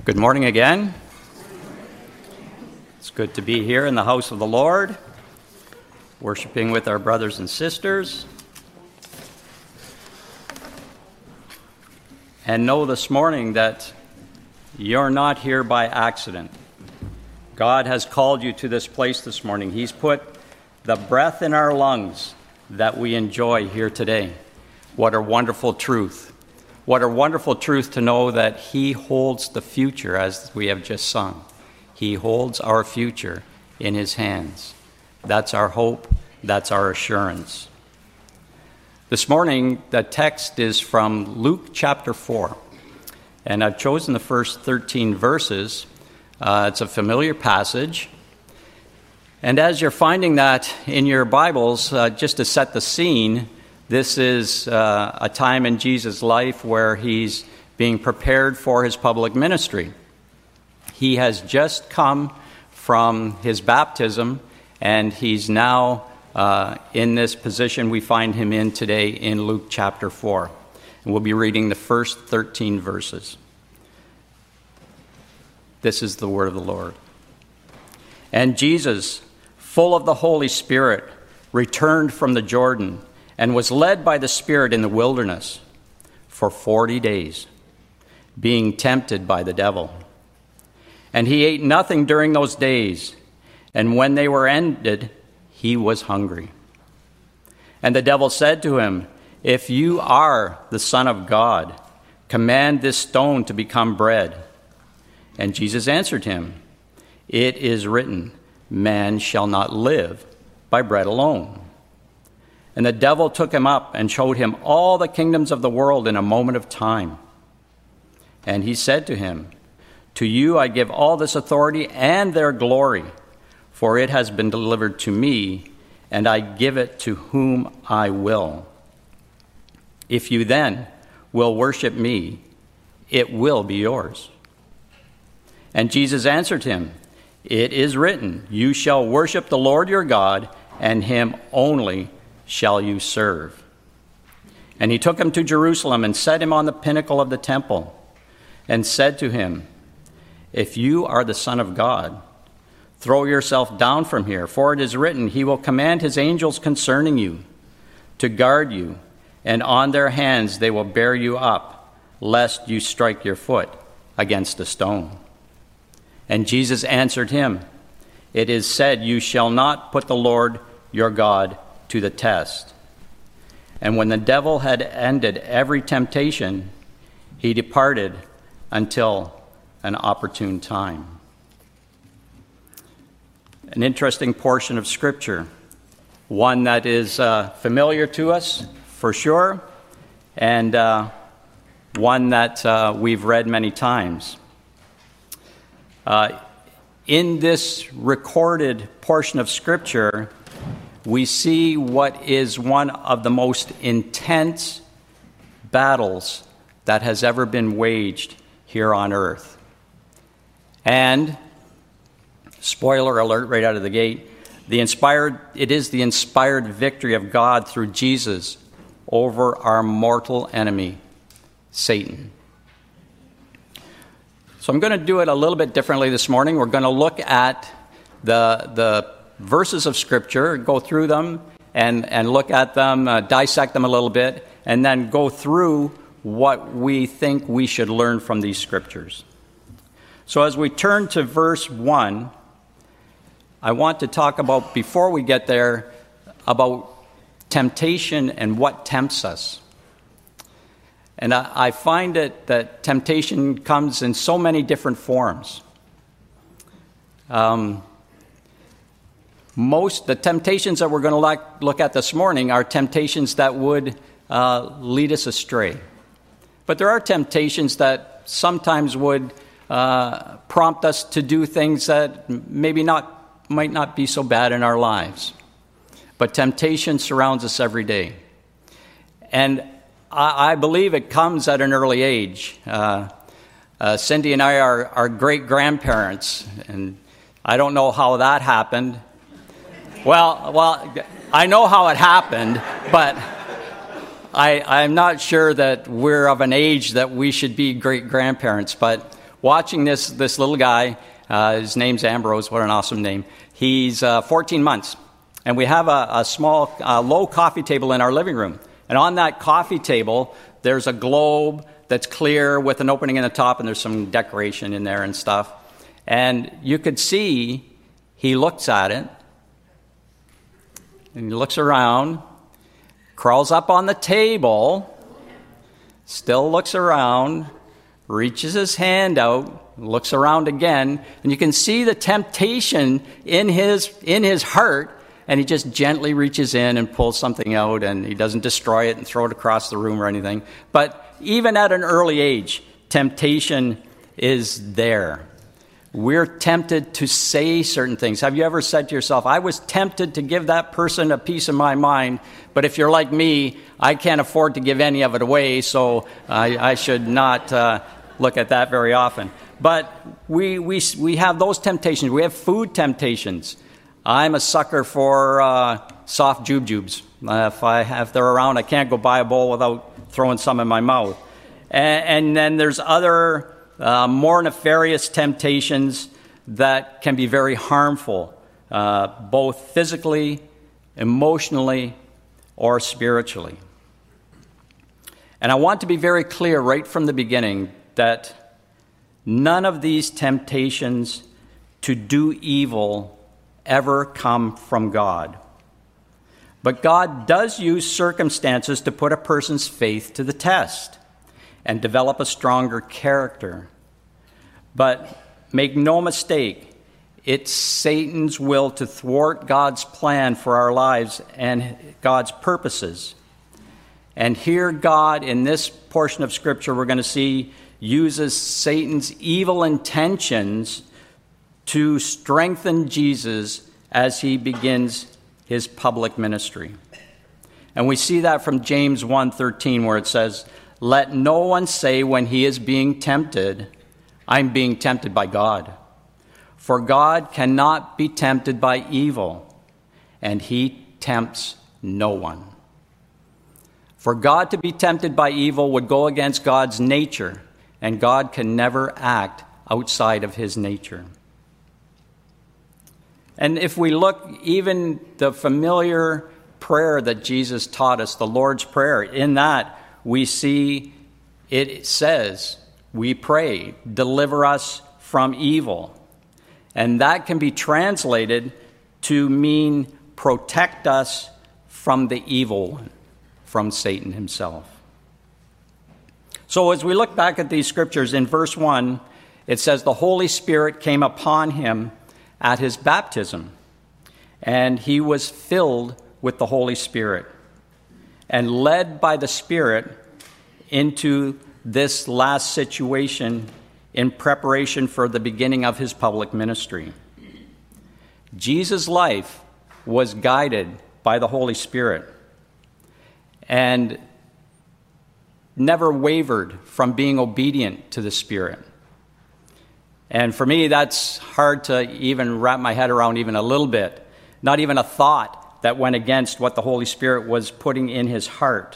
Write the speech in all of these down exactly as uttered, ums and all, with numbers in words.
Good morning again. It's good to be here in the house of the Lord, worshiping with our brothers and sisters. And know this morning that you're not here by accident. God has called you to this place this morning. He's put the breath in our lungs that we enjoy here today. What a wonderful truth. What a wonderful truth to know that He holds the future, as we have just sung. He holds our future in His hands. That's our hope. That's our assurance. This morning, the text is from Luke chapter four. And I've chosen the first thirteen verses. Uh, it's a familiar passage. And as you're finding that in your Bibles, uh, just to set the scene, this is uh, a time in Jesus' life where He's being prepared for His public ministry. He has just come from His baptism, and He's now uh, in this position we find Him in today in Luke chapter four. And we'll be reading the first thirteen verses. This is the word of the Lord. And Jesus, full of the Holy Spirit, returned from the Jordan and was led by the Spirit in the wilderness for forty days, being tempted by the devil. And he ate nothing during those days, and when they were ended, he was hungry. And the devil said to him, "If you are the Son of God, command this stone to become bread." And Jesus answered him, "It is written, man shall not live by bread alone." And the devil took him up and showed him all the kingdoms of the world in a moment of time. And he said to him, "To you I give all this authority and their glory, for it has been delivered to me, and I give it to whom I will. If you then will worship me, it will be yours." And Jesus answered him, "It is written, you shall worship the Lord your God, and him only shall you serve." And he took him to Jerusalem and set him on the pinnacle of the temple and said to him, "If you are the Son of God, throw yourself down from here, for it is written, he will command his angels concerning you to guard you, and on their hands they will bear you up, lest you strike your foot against a stone." And Jesus answered him, "It is said, you shall not put the Lord your God to the test." And when the devil had ended every temptation, he departed until an opportune time. An interesting portion of Scripture, one that is uh, familiar to us for sure, and uh, one that uh, we've read many times. Uh, in this recorded portion of Scripture, we see what is one of the most intense battles that has ever been waged here on earth. And, spoiler alert right out of the gate, the inspired it is the inspired victory of God through Jesus over our mortal enemy, Satan. So I'm going to do it a little bit differently this morning. We're going to look at the the verses of Scripture, go through them and, and look at them, uh, dissect them a little bit, and then go through what we think we should learn from these Scriptures. So as we turn to verse one, I want to talk about, before we get there, about temptation and what tempts us. And I, I find it that temptation comes in so many different forms. Um, most, the temptations that we're going to look, look at this morning are temptations that would uh, lead us astray. But there are temptations that sometimes would uh, prompt us to do things that maybe not might not be so bad in our lives. But temptation surrounds us every day. And I, I believe it comes at an early age. Uh, uh, Cindy and I are, are great-grandparents, and I don't know how that happened. Well, well, I know how it happened, but I, I'm not sure that we're of an age that we should be great-grandparents. But watching this, this little guy. Uh, his name's Ambrose. What an awesome name. He's uh, fourteen months. And we have a, a small, uh, low coffee table in our living room. And on that coffee table, there's a globe that's clear with an opening in the top, and there's some decoration in there and stuff. And you could see he looks at it, and he looks around, crawls up on the table, still looks around, reaches his hand out, looks around again, and you can see the temptation in his in his heart, and he just gently reaches in and pulls something out, and he doesn't destroy it and throw it across the room or anything. But even at an early age, temptation is there. We're tempted to say certain things. Have you ever said to yourself, I was tempted to give that person a piece of my mind, but if you're like me, I can't afford to give any of it away, so I, I should not uh, look at that very often. But we, we, we have those temptations. We have food temptations. I'm a sucker for uh, soft jujubes. Uh, if, I, if they're around, I can't go buy a bowl without throwing some in my mouth. And, and then there's other uh, more nefarious temptations that can be very harmful, uh, both physically, emotionally, or spiritually. And I want to be very clear right from the beginning that none of these temptations to do evil ever come from God. But God does use circumstances to put a person's faith to the test and develop a stronger character. But make no mistake, it's Satan's will to thwart God's plan for our lives and God's purposes. And here God, in this portion of Scripture, we're going to see, uses Satan's evil intentions to strengthen Jesus as he begins his public ministry. And we see that from James one thirteen, where it says, let no one say when he is being tempted, I'm being tempted by God. For God cannot be tempted by evil, and he tempts no one. For God to be tempted by evil would go against God's nature, and God can never act outside of his nature. And if we look, even the familiar prayer that Jesus taught us, the Lord's Prayer, in that we see it says, we pray, deliver us from evil. And that can be translated to mean protect us from the evil one, from Satan himself. So as we look back at these scriptures, in verse one, it says, the Holy Spirit came upon him at his baptism, and he was filled with the Holy Spirit and led by the Spirit into this last situation in preparation for the beginning of his public ministry. Jesus' life was guided by the Holy Spirit and never wavered from being obedient to the Spirit. And for me, that's hard to even wrap my head around even a little bit. Not even a thought that went against what the Holy Spirit was putting in his heart.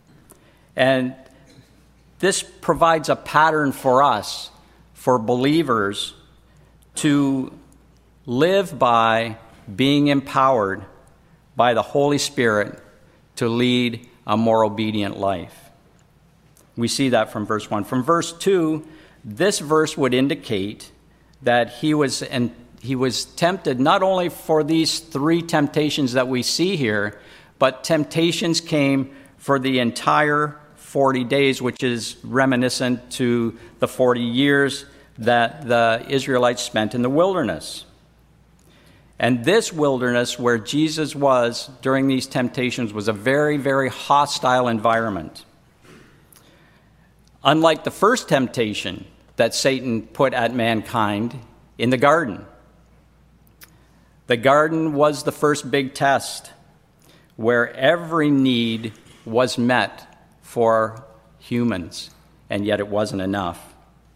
And this provides a pattern for us, for believers, to live by being empowered by the Holy Spirit to lead a more obedient life. We see that from verse one. From verse two, this verse would indicate that he was and he was tempted not only for these three temptations that we see here, but temptations came for the entire forty days, which is reminiscent to the forty years that the Israelites spent in the wilderness. And this wilderness where Jesus was during these temptations was a very, very hostile environment. Unlike the first temptation that Satan put at mankind in the garden. The garden was the first big test where every need was met for humans, and yet it wasn't enough.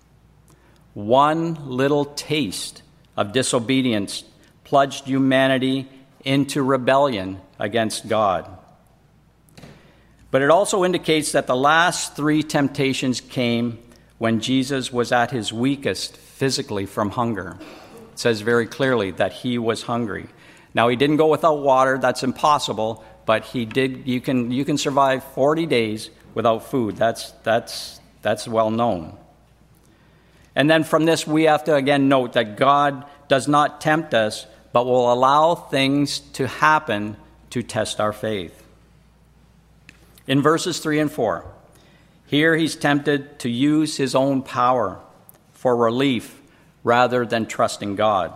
One little taste of disobedience plunged humanity into rebellion against God. But it also indicates that the last three temptations came when Jesus was at his weakest physically from hunger. It says very clearly that he was hungry. Now, he didn't go without water. That's impossible. But he did. You can you can survive forty days without food. That's that's that's well known. And then from this, we have to again note that God does not tempt us, but will allow things to happen to test our faith. In verses three and four, here he's tempted to use his own power for relief rather than trusting God.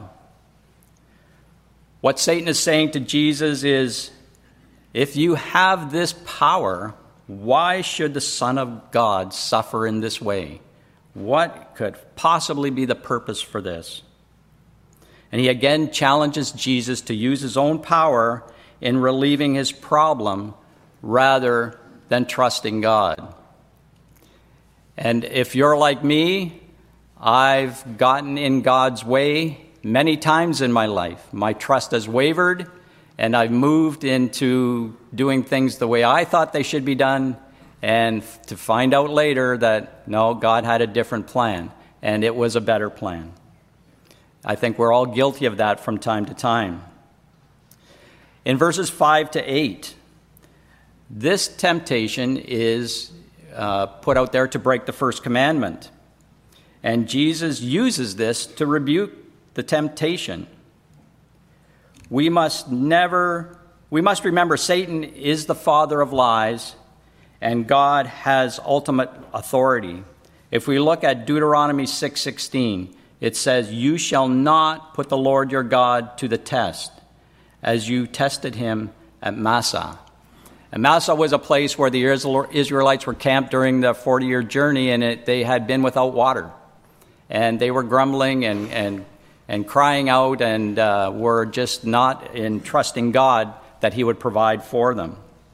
What Satan is saying to Jesus is, if you have this power, why should the Son of God suffer in this way? What could possibly be the purpose for this? And he again challenges Jesus to use his own power in relieving his problem rather than trusting God. And if you're like me, I've gotten in God's way many times in my life. My trust has wavered, and I've moved into doing things the way I thought they should be done, and to find out later that, no, God had a different plan, and it was a better plan. I think we're all guilty of that from time to time. In verses five to eight, this temptation is uh, put out there to break the first commandment. And Jesus uses this to rebuke the temptation. We must never, we must remember Satan is the father of lies, and God has ultimate authority. If we look at Deuteronomy six sixteen, it says, "You shall not put the Lord your God to the test, as you tested him at Massah." And Massah was a place where the Israelites were camped during the forty-year journey, and it, they had been without water. And they were grumbling and, and, and crying out and uh, were just not in trusting God that he would provide for them.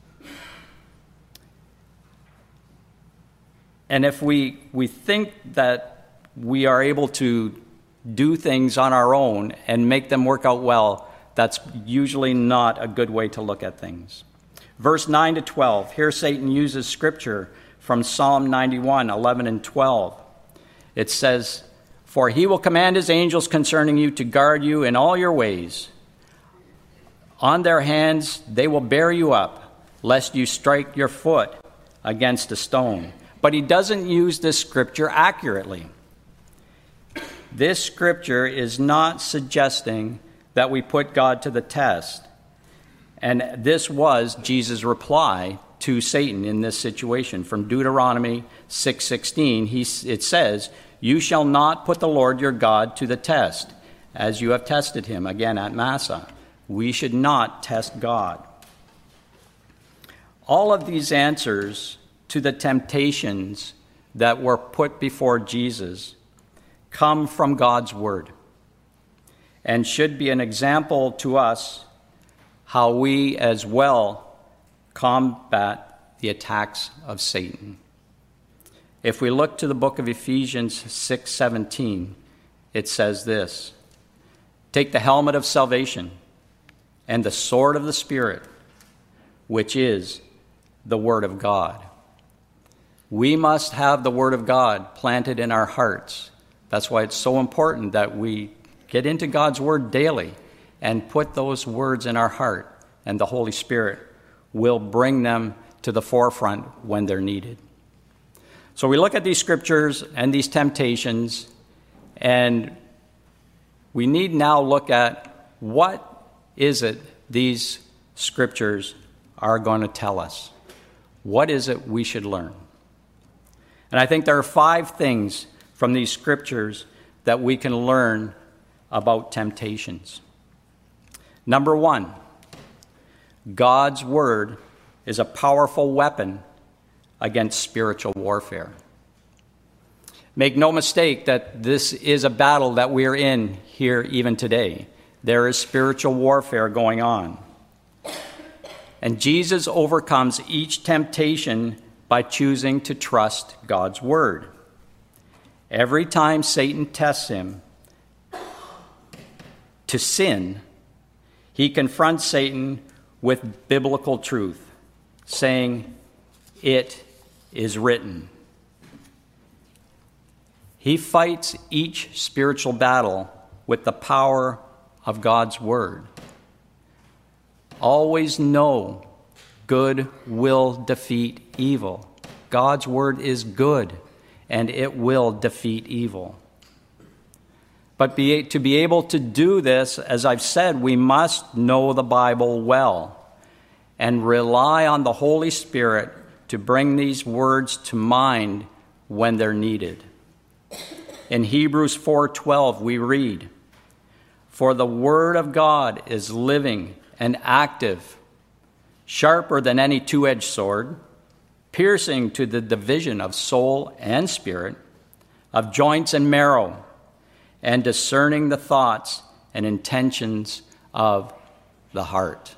And if we, we think that we are able to do things on our own and make them work out well, that's usually not a good way to look at things. Verse nine to twelve, here Satan uses scripture from Psalm ninety-one, eleven and twelve. It says, "For he will command his angels concerning you to guard you in all your ways. On their hands they will bear you up, lest you strike your foot against a stone." But he doesn't use this scripture accurately. This scripture is not suggesting that we put God to the test. And this was Jesus' reply to Satan in this situation. From Deuteronomy six sixteen, he, it says, "You shall not put the Lord your God to the test, as you have tested him," again at Massah. We should not test God. All of these answers to the temptations that were put before Jesus come from God's word and should be an example to us how we as well combat the attacks of Satan. If we look to the book of Ephesians six seventeen, it says this, "Take the helmet of salvation and the sword of the Spirit, which is the word of God." We must have the word of God planted in our hearts. That's why it's so important that we get into God's word daily and put those words in our heart, and the Holy Spirit will bring them to the forefront when they're needed. So we look at these scriptures and these temptations, and we need now look at what is it these scriptures are going to tell us. What is it we should learn? And I think there are five things from these scriptures that we can learn about temptations. Number one, God's word is a powerful weapon against spiritual warfare. Make no mistake that this is a battle that we're in here even today. There is spiritual warfare going on. And Jesus overcomes each temptation by choosing to trust God's word. Every time Satan tests him to sin, he confronts Satan with biblical truth, saying, "It is written." He fights each spiritual battle with the power of God's word. Always know good will defeat evil. God's word is good, and it will defeat evil. But be, to be able to do this, as I've said, we must know the Bible well and rely on the Holy Spirit to bring these words to mind when they're needed. In Hebrews four twelve, we read, "For the word of God is living and active, sharper than any two-edged sword, piercing to the division of soul and spirit, of joints and marrow, and discerning the thoughts and intentions of the heart."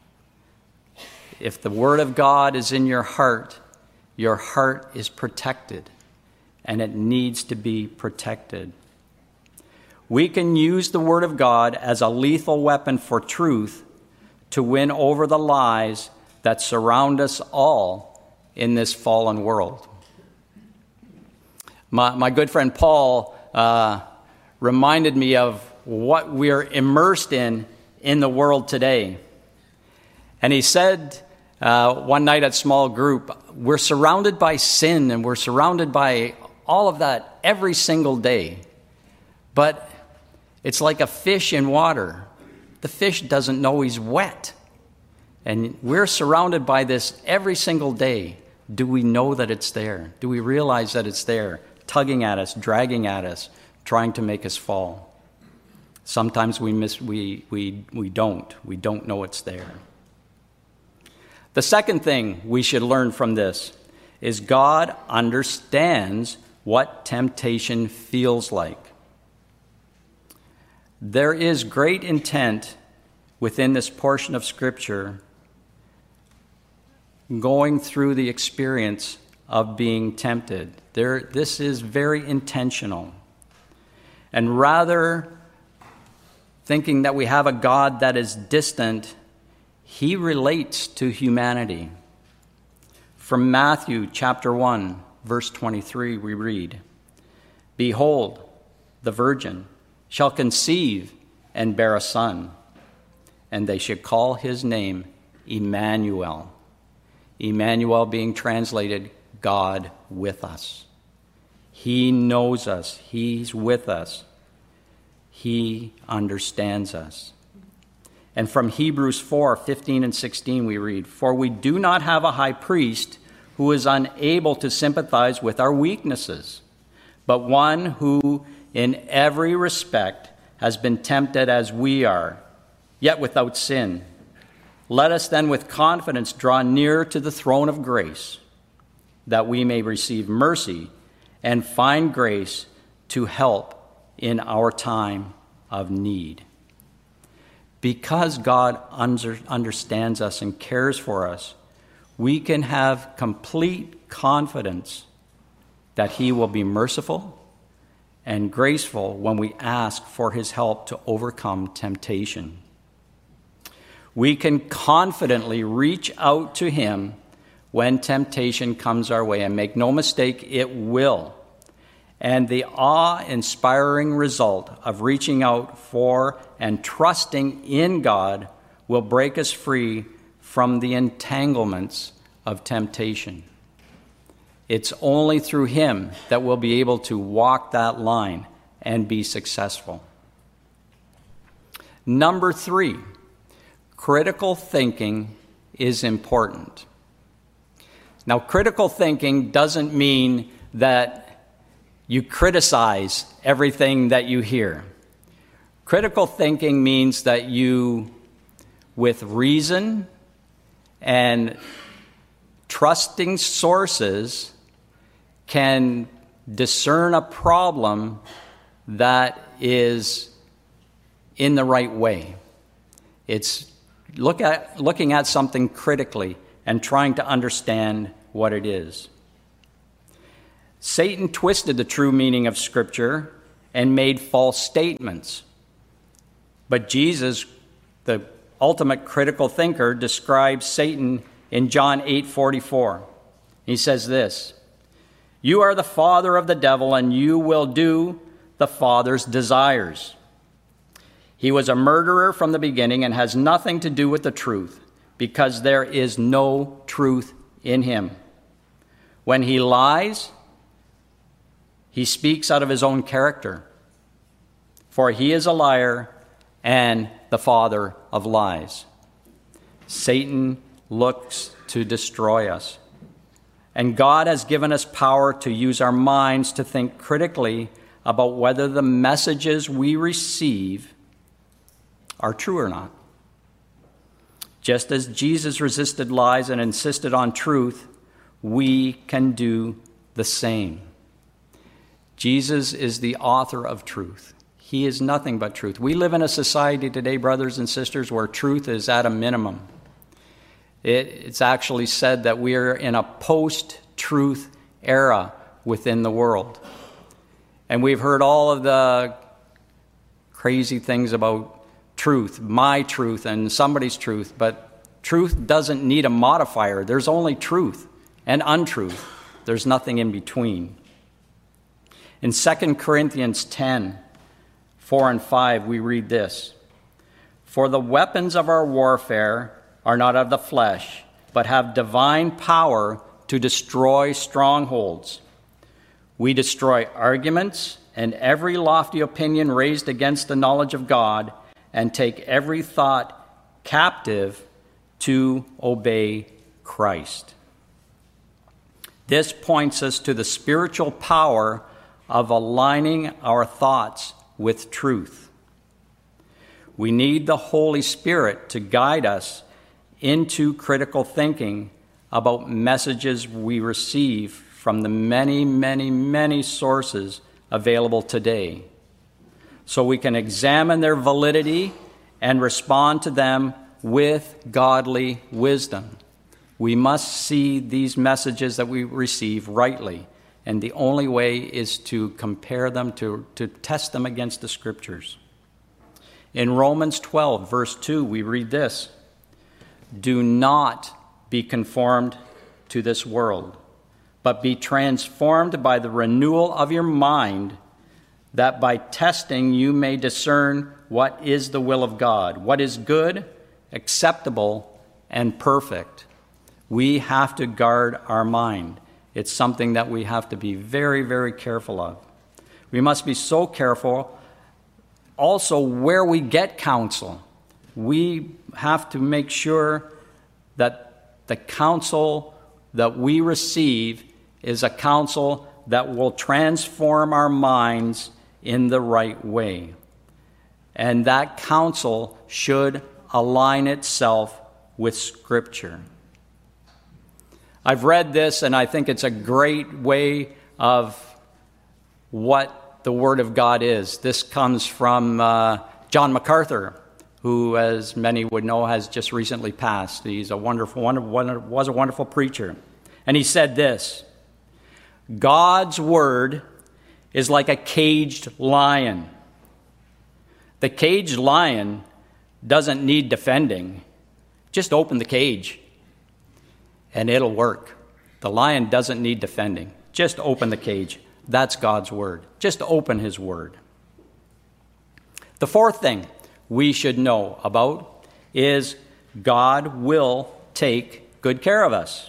If the word of God is in your heart, your heart is protected, and it needs to be protected. We can use the word of God as a lethal weapon for truth to win over the lies that surround us all in this fallen world. My, my good friend Paul uh, reminded me of what we're immersed in in the world today. And he said uh, one night at small group, we're surrounded by sin and we're surrounded by all of that every single day. But it's like a fish in water. The fish doesn't know he's wet. And we're surrounded by this every single day. Do we know that it's there? Do we realize that it's there, tugging at us, dragging at us, trying to make us fall? Sometimes we miss, we, we, we don't. We don't know it's there. The second thing we should learn from this is God understands what temptation feels like. There is great intent within this portion of Scripture going through the experience of being tempted. There, this is very intentional. And rather thinking that we have a God that is distant, he relates to humanity. From Matthew chapter one, verse twenty-three, we read, "Behold, the virgin shall conceive and bear a son, and they should call his name Emmanuel." Emmanuel being translated, God with us. He knows us. He's with us. He understands us. And from Hebrews four fifteen and sixteen we read, "For we do not have a high priest who is unable to sympathize with our weaknesses, but one who in every respect has been tempted as we are, yet without sin. Let us then with confidence draw near to the throne of grace, that we may receive mercy and find grace to help in our time of need." Because God under, understands us and cares for us, we can have complete confidence that he will be merciful and graceful when we ask for his help to overcome temptation. We can confidently reach out to him when temptation comes our way, and make no mistake, it will. And the awe-inspiring result of reaching out for and trusting in God will break us free from the entanglements of temptation. It's only through him that we'll be able to walk that line and be successful. Number three, critical thinking is important. Now, critical thinking doesn't mean that you criticize everything that you hear. Critical thinking means that you, with reason and trusting sources, can discern a problem that is in the right way. It's look at looking at something critically and trying to understand what it is. Satan twisted the true meaning of Scripture and made false statements. But Jesus, the ultimate critical thinker, describes Satan in John eight forty-four. He says this, You are the father of the devil, and you will do the father's desires. He was a murderer from the beginning and has nothing to do with the truth, because there is no truth in him. When he lies, he speaks out of his own character, for he is a liar and the father of lies. Satan looks to destroy us. And God has given us power to use our minds to think critically about whether the messages we receive are true or not. Just as Jesus resisted lies and insisted on truth, we can do the same. Jesus is the author of truth. He is nothing but truth. We live in a society today, brothers and sisters, where truth is at a minimum. It, it's actually said that we are in a post-truth era within the world. And we've heard all of the crazy things about truth, my truth and somebody's truth, but truth doesn't need a modifier. There's only truth and untruth. There's nothing in between. In Second Corinthians ten, four and five, we read this: For the weapons of our warfare are not of the flesh, but have divine power to destroy strongholds. We destroy arguments and every lofty opinion raised against the knowledge of God, and take every thought captive to obey Christ. This points us to the spiritual power of aligning our thoughts with truth. We need the Holy Spirit to guide us into critical thinking about messages we receive from the many, many, many sources available today, so we can examine their validity and respond to them with godly wisdom. We must see these messages that we receive rightly, and the only way is to compare them, to, to test them against the Scriptures. In Romans twelve, verse two, we read this: Do not be conformed to this world, but be transformed by the renewal of your mind, that by testing you may discern what is the will of God, what is good, acceptable, and perfect. We have to guard our mind. It's something that we have to be very, very careful of. We must be so careful also where we get counsel. We have to make sure that the counsel that we receive is a counsel that will transform our minds in the right way. And that counsel should align itself with Scripture. I've read this, and I think it's a great way of what the Word of God is. This comes from uh, John MacArthur, who, as many would know, has just recently passed. He's a wonderful, wonderful, was a wonderful preacher. And he said this: God's Word is like a caged lion. The caged lion doesn't need defending. Just open the cage, and it'll work. The lion doesn't need defending. Just open the cage. That's God's Word. Just open His Word. The fourth thing we should know about is God will take good care of us.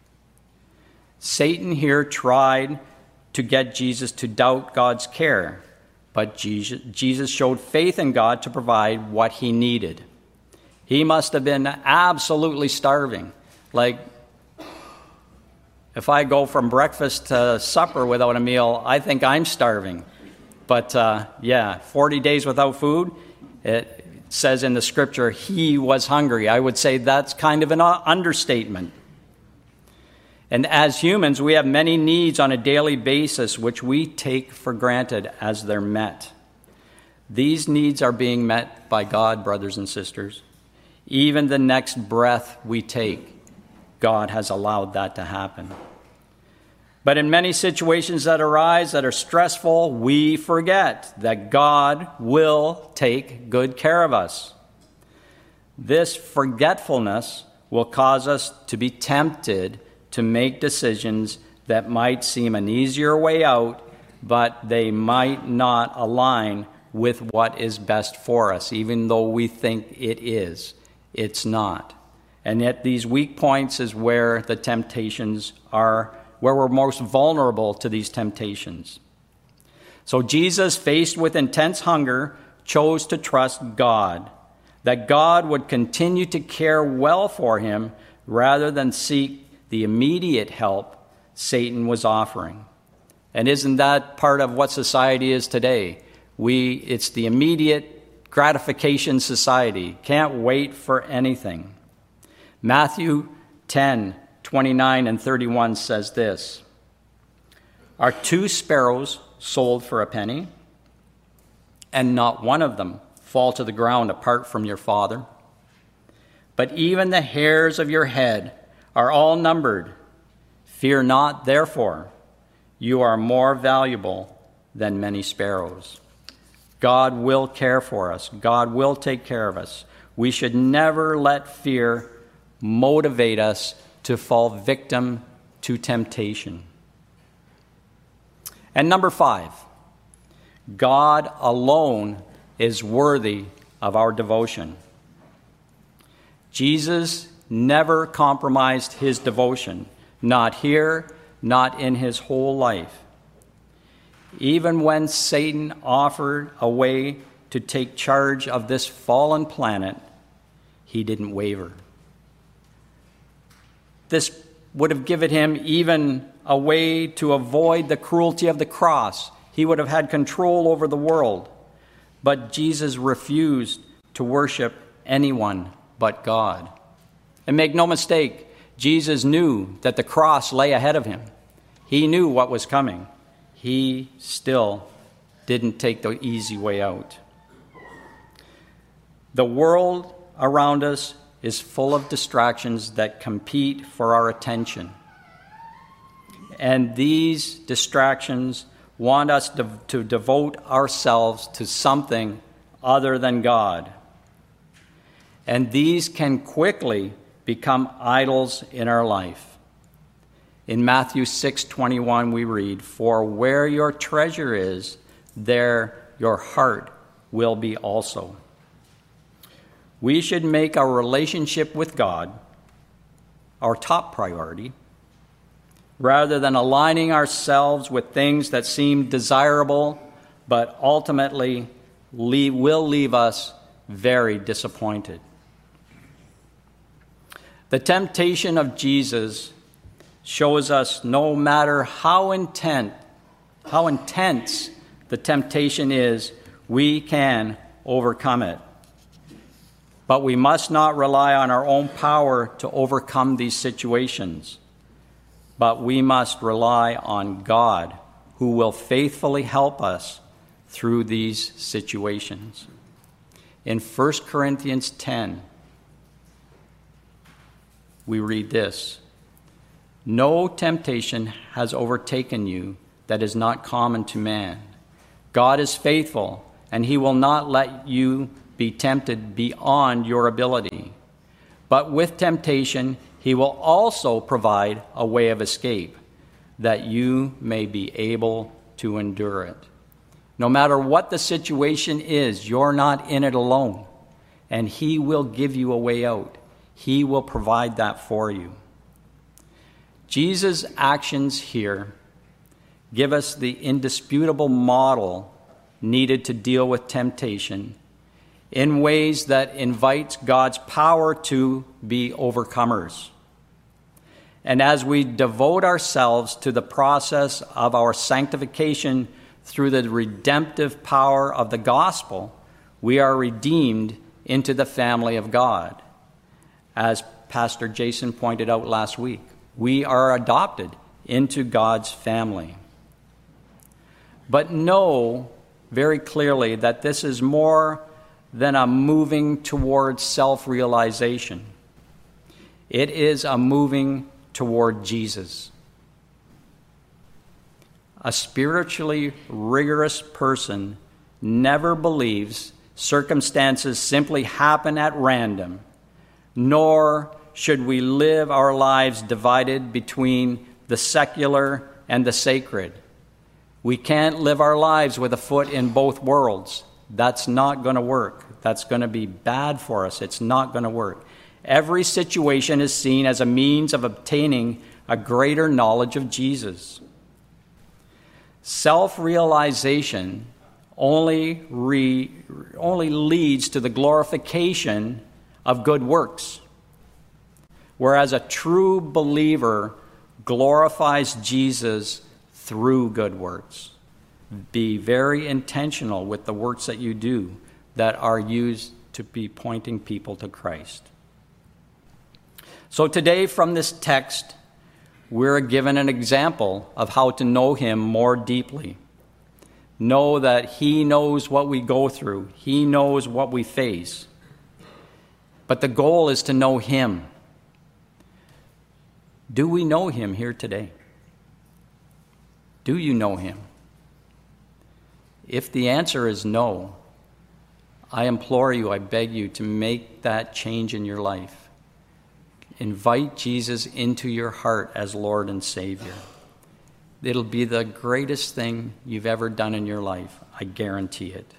Satan here tried to get Jesus to doubt God's care, but Jesus showed faith in God to provide what he needed. He must have been absolutely starving. Like, if I go from breakfast to supper without a meal, I think I'm starving. But uh, yeah, forty days without food, it says in the Scripture, he was hungry. I would say that's kind of an understatement. And as humans, we have many needs on a daily basis which we take for granted as they're met. These needs are being met by God, brothers and sisters. Even the next breath we take, God has allowed that to happen. But in many situations that arise that are stressful, we forget that God will take good care of us. This forgetfulness will cause us to be tempted to make decisions that might seem an easier way out, but they might not align with what is best for us, even though we think it is. It's not. And yet these weak points is where the temptations are, where we're most vulnerable to these temptations. So Jesus, faced with intense hunger, chose to trust God, that God would continue to care well for him rather than seek the immediate help Satan was offering. And isn't that part of what society is today? We, it's the immediate gratification society. Can't wait for anything. Matthew ten, twenty-nine and thirty-one says this: "Are two sparrows sold for a penny, and not one of them fall to the ground apart from your Father? But even the hairs of your head are all numbered. Fear not, therefore, you are more valuable than many sparrows." God will care for us. God will take care of us. We should never let fear motivate us to fall victim to temptation. And number five, God alone is worthy of our devotion. Jesus never compromised his devotion, not here, not in his whole life. Even when Satan offered a way to take charge of this fallen planet, he didn't waver. This would have given him even a way to avoid the cruelty of the cross. He would have had control over the world. But Jesus refused to worship anyone but God. And make no mistake, Jesus knew that the cross lay ahead of him. He knew what was coming. He still didn't take the easy way out. The world around us is full of distractions that compete for our attention. And these distractions want us to, to devote ourselves to something other than God. And these can quickly become idols in our life. In Matthew six twenty-one we read, "For where your treasure is, there your heart will be also." We should make our relationship with God our top priority, rather than aligning ourselves with things that seem desirable, but ultimately leave, will leave us very disappointed. The temptation of Jesus shows us no matter how intent, how intense the temptation is, we can overcome it. But we must not rely on our own power to overcome these situations. But we must rely on God, who will faithfully help us through these situations. In First Corinthians ten, we read this: "No temptation has overtaken you that is not common to man. God is faithful, and he will not let you be tempted beyond your ability. But with temptation, he will also provide a way of escape, that you may be able to endure it." No matter what the situation is, you're not in it alone, and he will give you a way out. He will provide that for you. Jesus' actions here give us the indisputable model needed to deal with temptation in ways that invites God's power to be overcomers. And as we devote ourselves to the process of our sanctification through the redemptive power of the gospel, we are redeemed into the family of God. As Pastor Jason pointed out last week, we are adopted into God's family. But know very clearly that this is more than a moving towards self-realization. It is a moving toward Jesus. A spiritually rigorous person never believes circumstances simply happen at random, nor should we live our lives divided between the secular and the sacred. We can't live our lives with a foot in both worlds. That's not going to work. That's going to be bad for us. It's not going to work. Every situation is seen as a means of obtaining a greater knowledge of Jesus. Self-realization only, re, only leads to the glorification of good works, whereas a true believer glorifies Jesus through good works. Be very intentional with the works that you do that are used to be pointing people to Christ. So today from this text, we're given an example of how to know him more deeply. Know that he knows what we go through. He knows what we face. But the goal is to know him. Do we know him here today? Do you know him? If the answer is no, I implore you, I beg you to make that change in your life. Invite Jesus into your heart as Lord and Savior. It'll be the greatest thing you've ever done in your life. I guarantee it.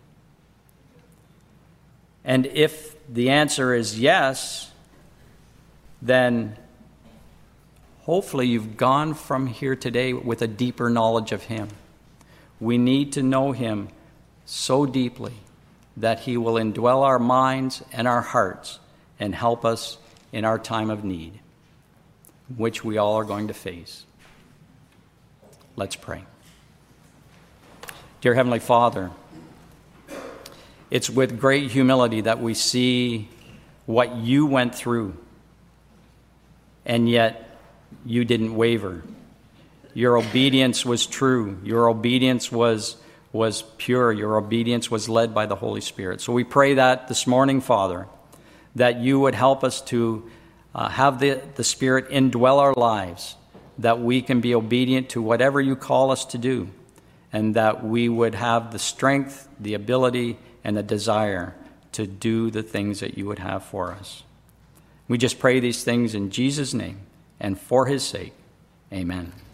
And if the answer is yes, then hopefully you've gone from here today with a deeper knowledge of him. We need to know him so deeply that he will indwell our minds and our hearts and help us in our time of need, which we all are going to face. Let's pray. Dear Heavenly Father, it's with great humility that we see what you went through, and yet you didn't waver. Your obedience was true. Your obedience was, was pure. Your obedience was led by the Holy Spirit. So we pray that this morning, Father, that you would help us to uh, have the, the Spirit indwell our lives, that we can be obedient to whatever you call us to do, and that we would have the strength, the ability, and the desire to do the things that you would have for us. We just pray these things in Jesus' name and for his sake. Amen.